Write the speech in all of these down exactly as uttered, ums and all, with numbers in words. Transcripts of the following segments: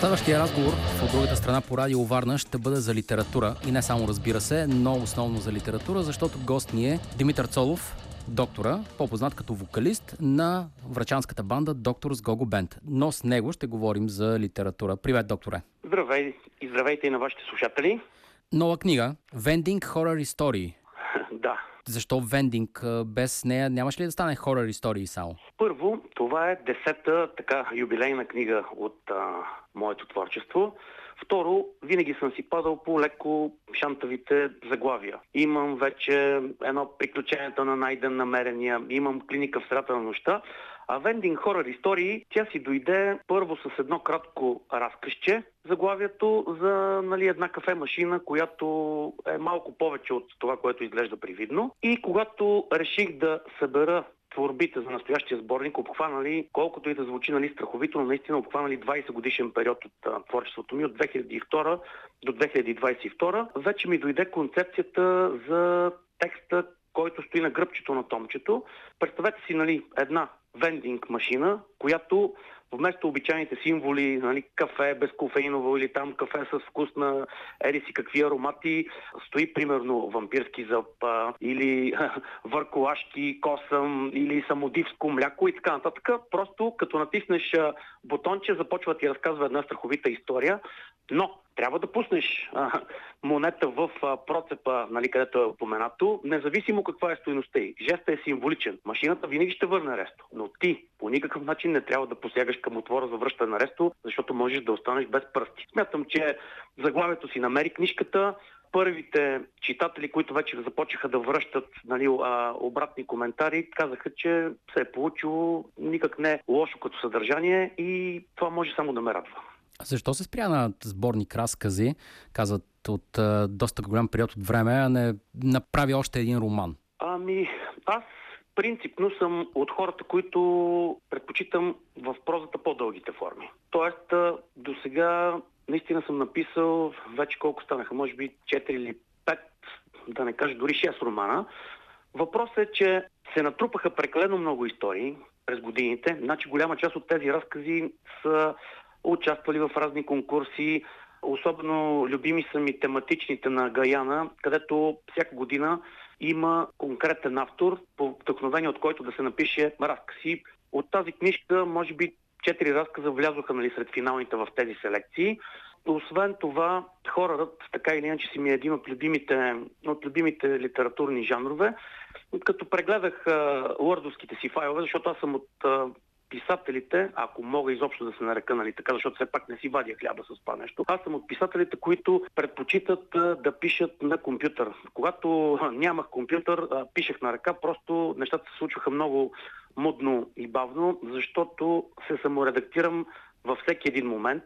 Следващия разговор в другата страна по Радио Варна ще бъде за литература и не само, разбира се, но основно за литература, защото гост ни е Димитър Цолов, доктора, по-познат като вокалист на врачанската банда Доктор с Гого Бенд. Но с него ще говорим за литература. Привет, докторе! Здравей и здравейте и на вашите слушатели. Нова книга Vending Horror Story. Да. Защо вендинг? Без нея нямаш ли да стане хорър истории само? Първо, това е десета така юбилейна книга от а, моето творчество. Второ, винаги съм си падал по леко шантавите заглавия. Имам вече едно приключенията на найден намерения, имам клиника в средата на нощта, а Vending Horror истории, тя си дойде първо с едно кратко разкъсче, заглавието за нали, една кафе-машина, която е малко повече от това, което изглежда привидно. И когато реших да събера творбите за настоящия сборник, обхванали, колкото и да звучи нали, страховито, но наистина обхванали двайсет годишен период от а, творчеството ми, от две хиляди и втора до две хиляди двайсет и втора, вече ми дойде концепцията за текста, който стои на гръбчето на томчето. Представете си нали, една вендинг машина, която вместо обичайните символи, нали, кафе безкофеиново или там кафе с вкус на еди си какви аромати, стои примерно вампирски зъб а, или върколашки косъм или самодивско мляко и така нататък. Просто като натиснеш а, бутонче, започва да ти разказва една страховита история, но трябва да пуснеш а, монета в а, процепа, нали, където е упоменато, независимо каква е стойността й. Жестът е символичен. Машината винаги ще върне ресто, но ти по никакъв начин не трябва да посягаш към отвора за връщане на ресто, защото можеш да останеш без пръсти. Смятам, че заглавието си намери книжката. Първите читатели, които вече започнаха да връщат нали, обратни коментари, казаха, че се е получило никак не лошо като съдържание и това може само да ме радва. Защо се спря на сборник разкази, казват от а, доста голям период от време, а не направи още един роман? Ами, аз принципно съм от хората, които предпочитам в прозата по-дългите форми. Тоест, до сега наистина съм написал вече колко станаха, може би четири или пет, да не кажа дори шест романа. Въпросът е, че се натрупаха прекалено много истории през годините. Значи голяма част от тези разкази са участвали в разни конкурси. Особено любими са ми тематичните на Гаяна, където всяка година има конкретен автор, по вдъхновение от който да се напише разкази. От тази книжка, може би, четири разказа влязоха нали, сред финалните в тези селекции. Освен това, хорорът, така или иначе си ми е един от любимите, от любимите литературни жанрове. Като прегледах уърдовските си файлове, защото аз съм от а, писателите, ако мога изобщо да се нарека, нали, така, защото все пак не си вадя хляба с това нещо. Аз съм от писателите, които предпочитат а, да пишат на компютър. Когато а, нямах компютър, а, пишех на ръка, просто нещата се случваха много мудно и бавно, защото се саморедактирам във всеки един момент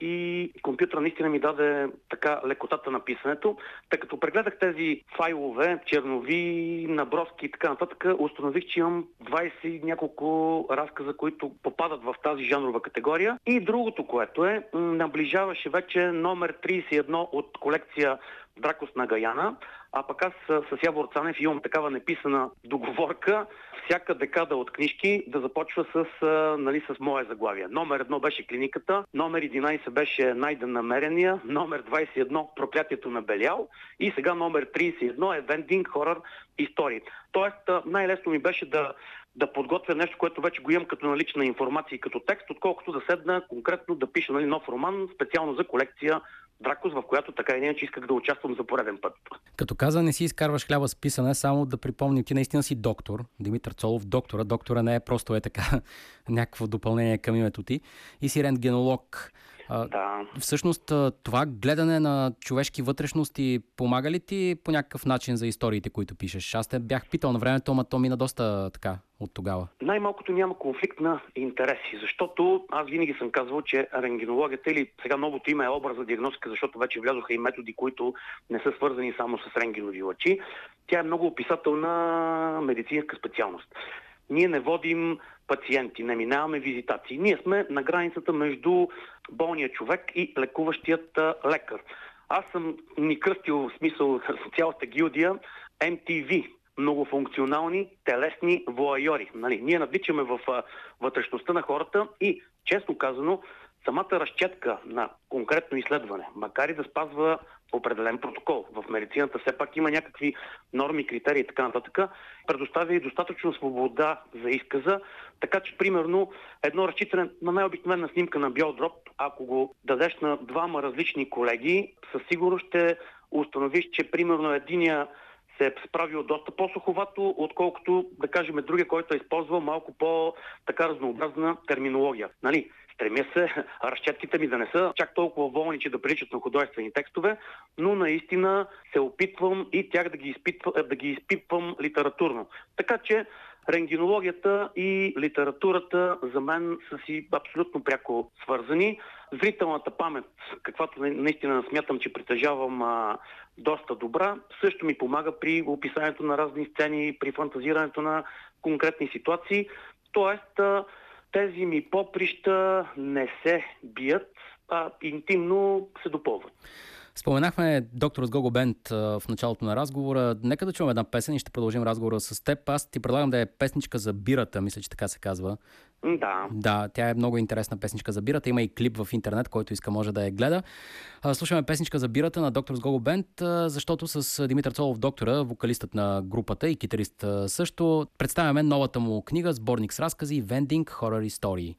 и компютър наистина ми даде така лекотата на писането. Тъй като прегледах тези файлове, чернови, наброски и така нататък, установих, че имам двайсет няколко разказа, които попадат в тази жанрова категория. И другото, което е, наближаваше вече номер трийсет и едно от колекция Дракос на Гаяна, а пък аз с Явор Цанев имам такава неписана договорка всяка декада от книжки да започва с, нали, с мое заглавие. Номер едно беше клиниката, номер единайсет беше найден намерения, номер двайсет и едно проклятието на Белял и сега номер трийсет и едно е Vending Horror истории. Тоест най-лесно ми беше да да подготвя нещо, което вече го имам като налична информация и като текст, отколкото да седна конкретно да пиша нали, нов роман, специално за колекция Дракос, в която така и не, че исках да участвам за пореден път. Като каза, не си изкарваш хляба с писане, само да припомним, ти наистина си доктор, Димитър Цолов, доктора. Доктора не е просто е така някакво допълнение към името ти. И си рентгенолог. Да. Всъщност, това гледане на човешки вътрешности помага ли ти по някакъв начин за историите, които пишеш? Аз те бях питал на времето, ама то мина доста така от тогава. Най-малкото няма конфликт на интереси, защото аз винаги съм казвал, че рентгенологията или сега новото име е образ за диагностика, защото вече влязоха и методи, които не са свързани само с рентгенови лъчи. Тя е много описателна медицинска специалност. Ние не водим пациенти, не минаваме визитации. Ние сме на границата между болния човек и лекуващият лекар. Аз съм ни кръстил в смисъл цялата гилдия Ем Ти Ви. Многофункционални телесни воайори. Нали, ние навличаме в а, вътрешността на хората и, честно казано, самата разчетка на конкретно изследване, макар и да спазва определен протокол, в медицината все пак има някакви норми, критерии и така нататък, предоставя и достатъчно свобода за изказа, така че, примерно, едно разчитане на най-обикновена снимка на бял дроб, ако го дадеш на двама различни колеги, със сигурност ще установиш, че, примерно, единия се е справил доста по-суховато, отколкото, да кажем, другия, който е използвал малко по-така разнообразна терминология. Нали? Стремя се разчетките ми да не са чак толкова волни, че да приличат на художествени текстове, но наистина се опитвам и тях да ги, изпитва, да ги изпитвам литературно. Така че рентгенологията и литературата за мен са си абсолютно пряко свързани. Зрителната памет, каквато наистина смятам, че притежавам а, доста добра, също ми помага при описанието на разни сцени, при фантазирането на конкретни ситуации. Тоест, а, тези ми поприща не се бият, а интимно се допълват. Споменахме доктор с Гого Бенд в началото на разговора. Нека да чуем една песен и ще продължим разговора с теб. Аз ти предлагам да е песничка за бирата, мисля, че така се казва. Да. Да, тя е много интересна песничка за бирата. Има и клип в интернет, който иска може да я гледа. Слушаме песничка за бирата на доктор с Гого Бенд, защото с Димитър Цолов, доктора, вокалистът на групата и китарист също, представяме новата му книга, сборник с разкази Vending Horror Story.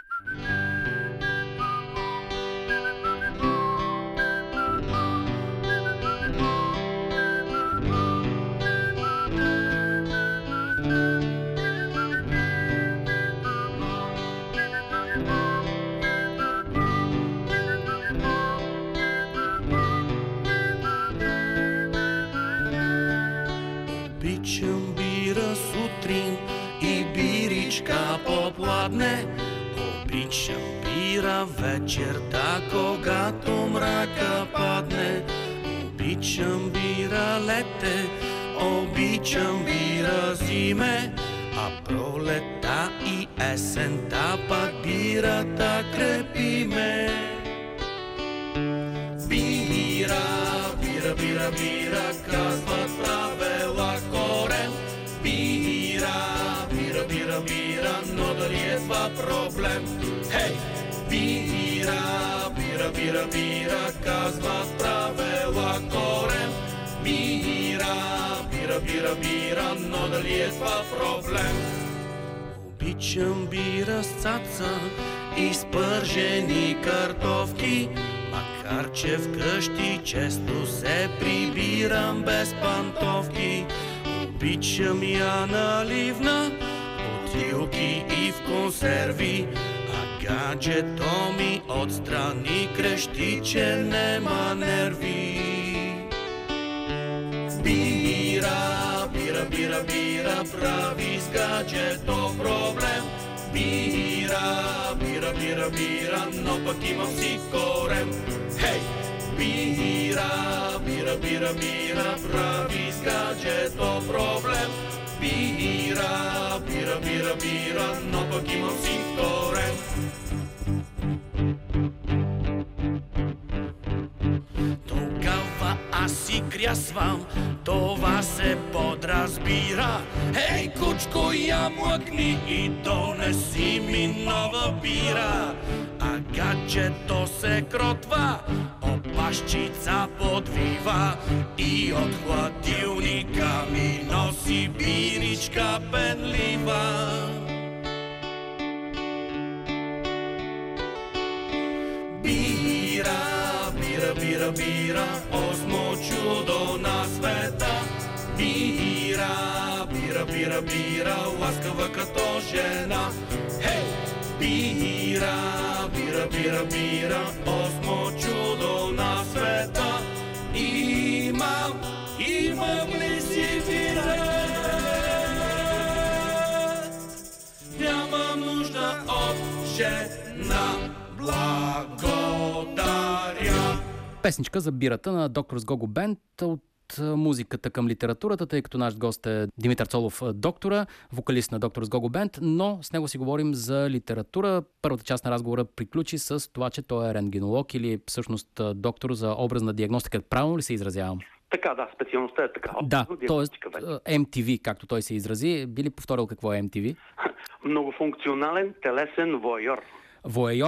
Обичам бира сутрин и биричка попладне. Обичам бира вечерта, когато мрака падне. Обичам бира лете, обичам бира зиме, а пролета и есента пак бирата крепи ме. Бира, бира, бира, бира, казват правила корем. Бира, бира, бира, бира, но дали е това проблем? Хей! Бира, бира, бира, бира, казват правила корем. Бира, бира, бира, бира, но дали е това проблем? Обичам бира с цаца и с пържени картофки, макар че вкъщи често се прибирам без пантовки. Обичам я наливна, бутилки и в консерви, а гаджето ми отстрани крещи, че нема нерви. Бира, бира, бира, бира, прави с гаджето проблем. Бира, бира, бира, бира, но пък имам си корем. Хей! Бира, бира, бира, бира, прави с гаджето проблем. Бира, бира, бира, бира, но пък имам си корем. Тогава аз си крясвам, това се подразбира. Ей, кучко, я млъкни и донеси ми нова бира. А гаджето се кротва, опашчица подвива и от хладилника ми носи биричка пенлива. Бира, бира, бира, бира, осмо чудо на света. Бира, бира, бира, бира, ласкава като жена. Хей! Бира, бира, бира, бира, осмо чудо на света. Имам, имам ли си бира? Нямам нужда от жена. Благодаря. Песничка за бирата на доктор с Гого Бенд от музиката към литературата, тъй като наш гост е Димитър Цолов, доктора, вокалист на доктор с Гого Бенд, но с него си говорим за литература. Първата част на разговора приключи с това, че той е рентгенолог или всъщност доктор за образна диагностика. Правилно ли се изразявам? Така, да, специалността е така. Да, т.е. Ем Ти Ви, както той се изрази. Би ли повторил какво е Ем Ти Ви? Многофункционален телесен воайор. Воайор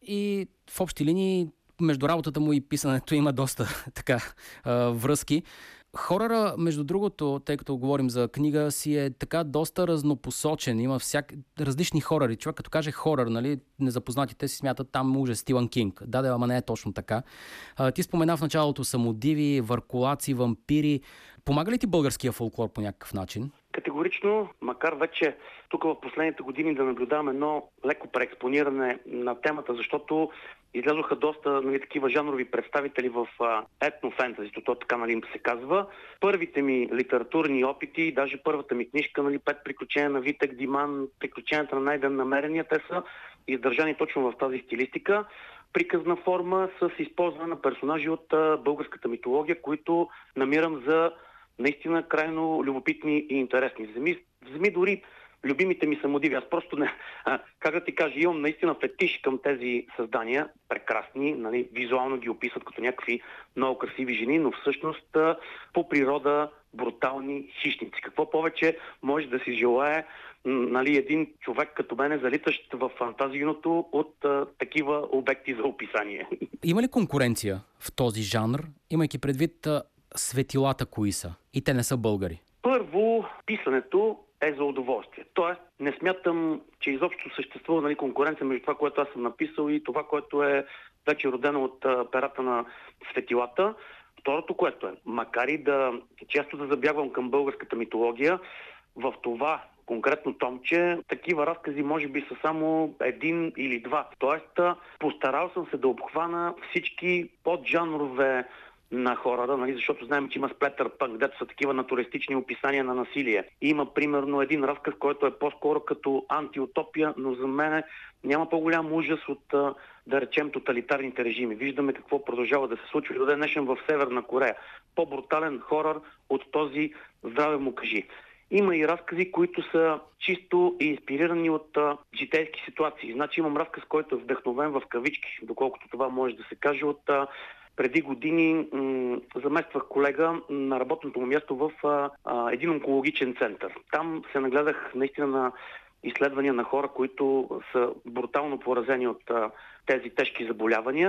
и в общи линии между работата му и писането има доста така връзки. Хоръра, между другото, тъй като говорим за книга, си е така доста разнопосочен. Има всяк... различни хоръри. Човек като каже хорър, нали, незапознатите си смятат там ужас, Стивън Кинг. Да, да, ама не е точно така. А, ти спомена в началото самодиви, върколаци, вампири. Помага ли ти българския фолклор по някакъв начин? Категорично, макар вече тук в последните години да наблюдаваме едно леко преекспониране на темата, защото излязоха доста, нали, такива жанрови представители в етнофентазито, то така, нали, се казва. Първите ми литературни опити, даже първата ми книжка, нали, Пет приключения на Витек Диман, Приключенията на най-ден намерения, те са издържани точно в тази стилистика. Приказна форма с използване на персонажи от а, българската митология, които намирам за наистина крайно любопитни и интересни. Вземи, вземи дори любимите ми самодиви. Аз просто не... А, как да ти кажа, имам наистина фетиш към тези създания. Прекрасни, нали, визуално ги описват като някакви много красиви жени, но всъщност а, по природа брутални хищници. Какво повече може да си желае, нали, един човек като мене, залитащ в фантазийното от а, такива обекти за описание. Има ли конкуренция в този жанр, имайки предвид а, светилата кои са? И те не са българи. Първо, писането е за удоволствие. Тоест, не смятам, че изобщо съществува, нали, конкуренция между това, което аз съм написал и това, което е вече родено от а, перата на светилата. Второто, което е, макар и да често да забягвам към българската митология, в това конкретно томче, такива разкази може би са само един или два. Тоест, постарал съм се да обхвана всички поджанрове на хората, нали, защото знаем, че има сплетърпънк, където са такива натуристични описания на насилие. Има примерно един разказ, който е по-скоро като антиутопия, но за мен няма по-голям ужас от, да речем, тоталитарните режими. Виждаме какво продължава да се случва и до ден днешен в Северна Корея. По-брутален хорър от този здраве му кажи. Има и разкази, които са чисто и инспирирани от а, житейски ситуации. Значи имам разказ, който е вдъхновен в кавички, доколкото това може да се каже от... А, преди години м- замествах колега на работното му място в а, а, един онкологичен център. Там се нагледах наистина на изследвания на хора, които са брутално поразени от а, тези тежки заболявания.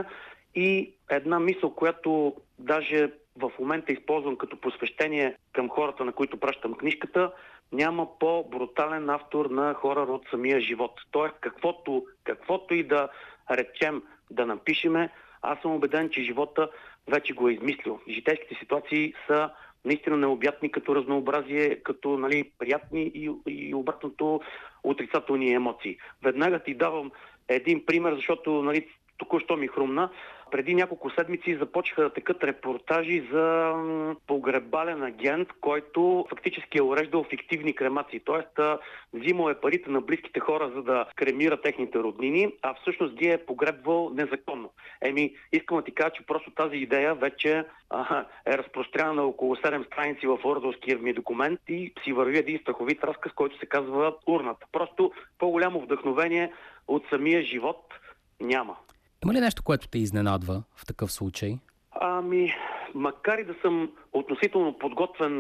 И една мисъл, която даже в момента използвам като посвещение към хората, на които пращам книжката, няма по-брутален автор на хорър от самия живот. Тоест, каквото, каквото и да речем, да напишеме, аз съм убеден, че живота вече го е измислил. Житейските ситуации са наистина необятни като разнообразие, като, нали, приятни и, и обратното отрицателни емоции. Веднага ти давам един пример, защото, нали, току-що ми хрумна. Преди няколко седмици започнаха да текат репортажи за погребален агент, който фактически е уреждал фиктивни кремации. Тоест, взимал е парите на близките хора, за да кремира техните роднини, а всъщност ги е погребвал незаконно. Еми, искам да ти кажа, че просто тази идея вече а, е разпространена на около седем страници в ордовския ми документ и си върви един страховит разказ, който се казва Урната. Просто по-голямо вдъхновение от самия живот няма. Има ли нещо, което те изненадва в такъв случай? Ами, макар и да съм относително подготвен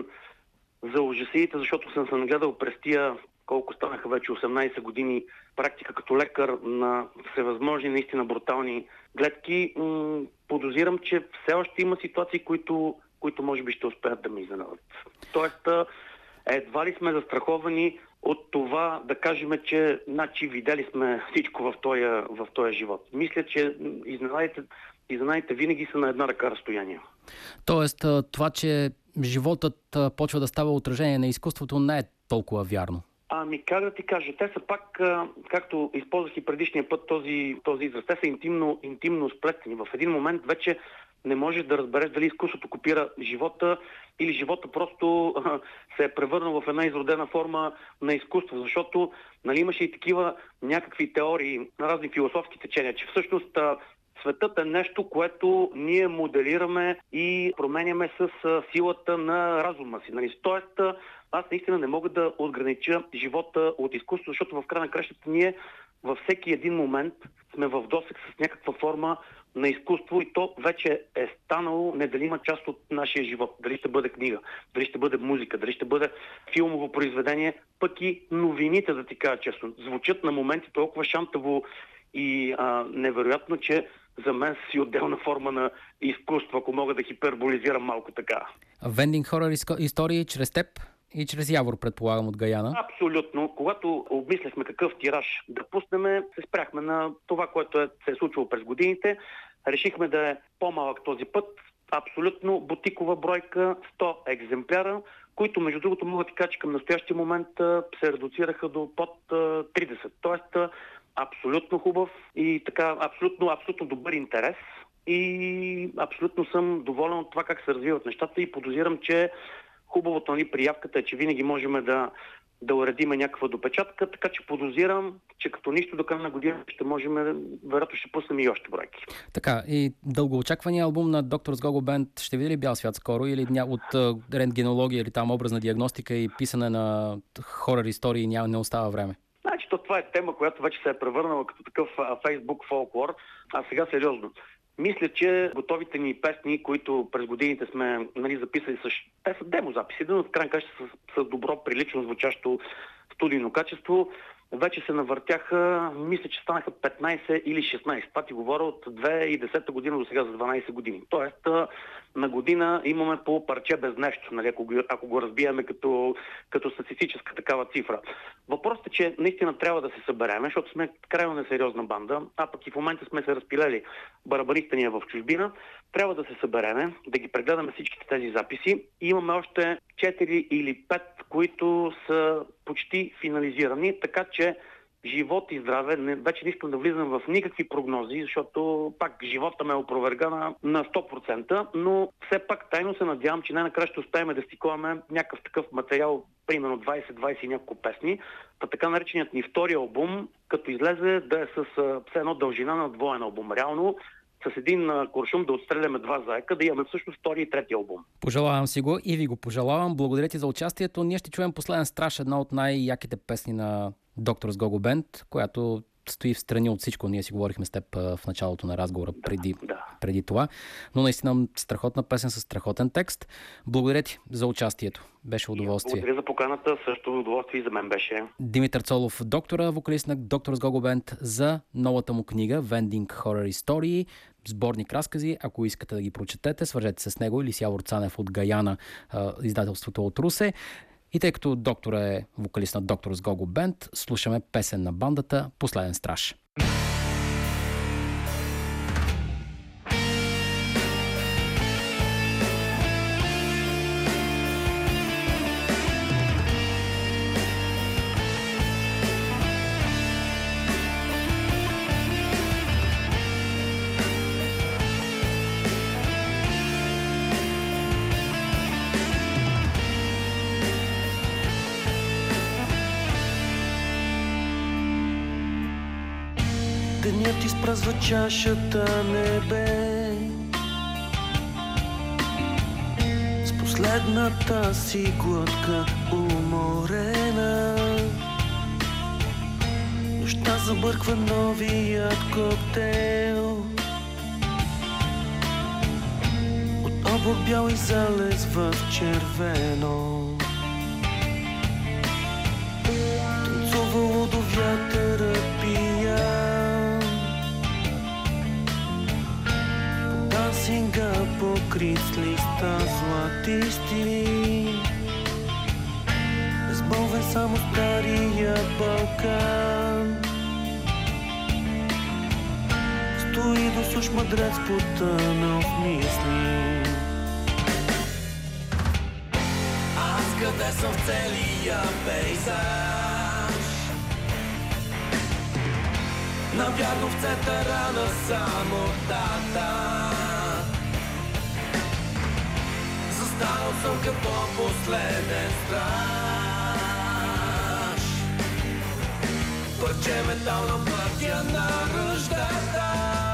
за ужасите, защото съм се нагледал през тия, колко станаха вече осемнайсет години практика като лекар на всевъзможни, наистина брутални гледки, м- подозирам, че все още има ситуации, които, които може би ще успеят да ме изненадат. Тоест, едва ли сме застраховани от това да кажем, че значи видели сме всичко в този, в този живот. Мисля, че изненадите, изненадите винаги са на една ръка разстояние. Тоест, това, че животът почва да става отражение на изкуството, не е толкова вярно. Ами, как да ти кажа, те са пак, както използвах и предишния път този, този израз, те са интимно, интимно сплетени. В един момент вече не можеш да разбереш дали изкуството копира живота или живота просто а, се е превърнал в една изродена форма на изкуство, защото, нали, имаше и такива някакви теории на разни философски течения, че всъщност а, светът е нещо, което ние моделираме и променяме с а, силата на разума си. Нали? Тоест, а, аз наистина не мога да отгранича живота от изкуство, защото в края на кращата ние във всеки един момент сме в досег с някаква форма на изкуство и то вече е станало неделима част от нашия живот. Дали ще бъде книга, дали ще бъде музика, дали ще бъде филмово произведение, пък и новините, да ти кажа честно, звучат на моменти толкова шантаво и а, невероятно, че за мен си отделна форма на изкуство, ако мога да хиперболизирам малко така. Вендинг хорър истории чрез теб и чрез Явор, предполагам, от Гаяна. Абсолютно. Когато обмисляхме какъв тираж да пуснем, се спряхме на това, което е, се е случило през годините. Решихме да е по-малък този път. Абсолютно бутикова бройка, сто екземпляра, които, между другото, мога да кажа, че към настоящия момент се редуцираха до под тридесет. Тоест, абсолютно хубав и така, абсолютно, абсолютно добър интерес. И абсолютно съм доволен от това как се развиват нещата и подозирам, че хубавото ни приявката е, че винаги можем да, да уредиме някаква допечатка, така че подозирам, че като нищо до края на година ще можем, вероятно ще пуснем и още бройки. Така, и дългоочаквания албум на Doctors Go Go Band ще види ли бял свят скоро или ня... от uh, рентгенология или там образна диагностика и писане на хорър истории няма, не остава време? Значи, то това е тема, която вече се е превърнала като такъв Фейсбук фолклор, а сега сериозно. Мисля, че готовите ни песни, които през годините сме, нали, записали, с... те са демозаписи, но в крайна каща с, с добро, прилично звучащо студийно качество, вече се навъртяха, мисля, че станаха петнайсет или шестнайсет. Това ти говоря от две хиляди и десета година до сега за дванайсет години. Тоест, на година имаме по парче без нещо, нали, ако, го, ако го разбиеме като, като статистическа такава цифра. Въпросът е, че наистина трябва да се събереме, защото сме крайно несериозна банда, а пък и в момента сме се разпилели барабаните ни в чужбина. Трябва да се събереме, да ги прегледаме всичките тези записи. И имаме още четири или пет, които са почти финализирани, така че живот и здраве, не, вече не искам да влизам в никакви прогнози, защото пак живота ме опроверга на, на сто процента, но все пак тайно се надявам, че най-накрая ще успеем да стиковаме някакъв такъв материал, примерно двайсет двайсет и няколко песни, та така нареченият ни втори албум, като излезе да е с все едно дължина на двоен албум. Реално с един куршум да отстреляме два заека, да имаме всъщност втори и трети албум. Пожелавам си го и ви го пожелавам. Благодаря ти за участието. Ние ще чуем Последен страж, една от най-яките песни на Doctors Go Go Band, която стои в страни от всичко. Ние си говорихме с теб в началото на разговора преди, да, да. преди това. Но наистина страхотна песен с страхотен текст. Благодаря ти за участието. Беше удоволствие. Благодаря за поканата. Също удоволствие и за мен беше. Димитър Цолов, доктора, вокалист на Doctors Go Go Band, за новата му книга Vending Horror Story, сборник разкази. Ако искате да ги прочетете, свържете се с него или с Явор Цанев от Гаяна, издателството от Русе. И тъй като доктора е вокалист на Doctors Go Go Band, слушаме песен на бандата Последен страж. Денят изпразва чашата небе с последната си глътка уморена. Нощта забърква новият коктейл от облак бял и залез в червено. Танцувало до вятъра пиян, синга покрит с листа златисти, безмолвен само стария Балкан. Стои до суш мъдрец потънал в мисли. Аз къде съм в целия пейзаж, навярно в центъра на самотата. Застанал съм като последен страж, парче метал на пътя на ръждата.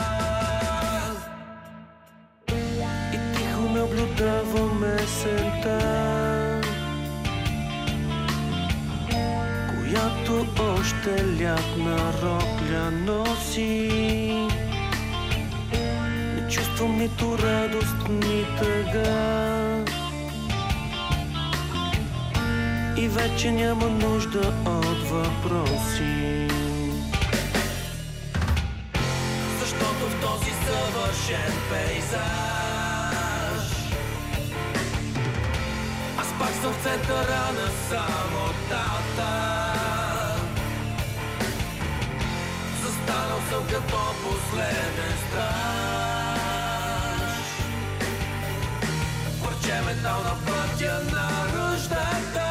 И тихо наблюдавам есента, която още лятна рокля носи. Не чувствам нито радост, ни тъга, и вече няма нужда от въпроси. съвършен пейзаж. Аз пак съм в центъра на самотата. Застанал съм като последен страж. Парче метал на пътя на ръждата.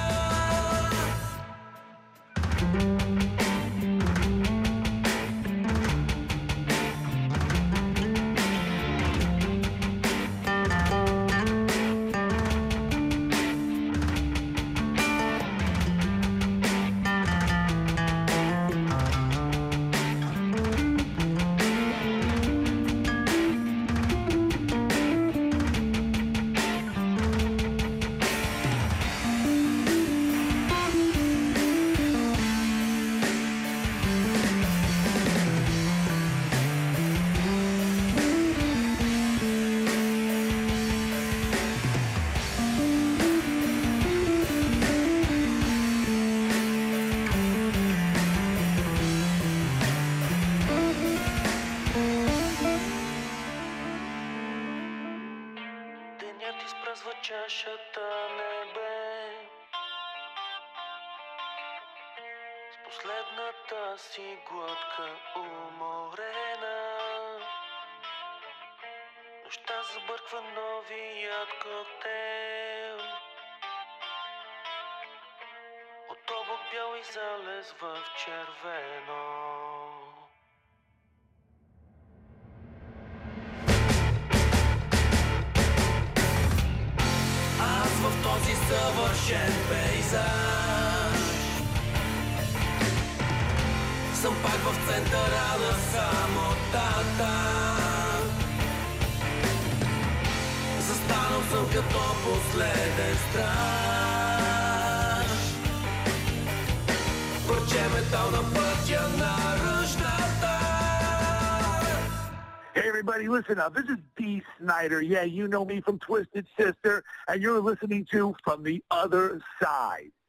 Денят изпразва чашата небе с последната си глътка уморена. Нощта забърква новият коктейл от облак бял и залез в червено. В този съвършен пейзаж съм пак в центъра на самотата. Застанал съм като последен страж. Парче метал на пътя на ръждата. Hey everybody, listen up. This is Dee Snider. Yeah, you know me from Twisted Sister, and you're listening to From the Other Side.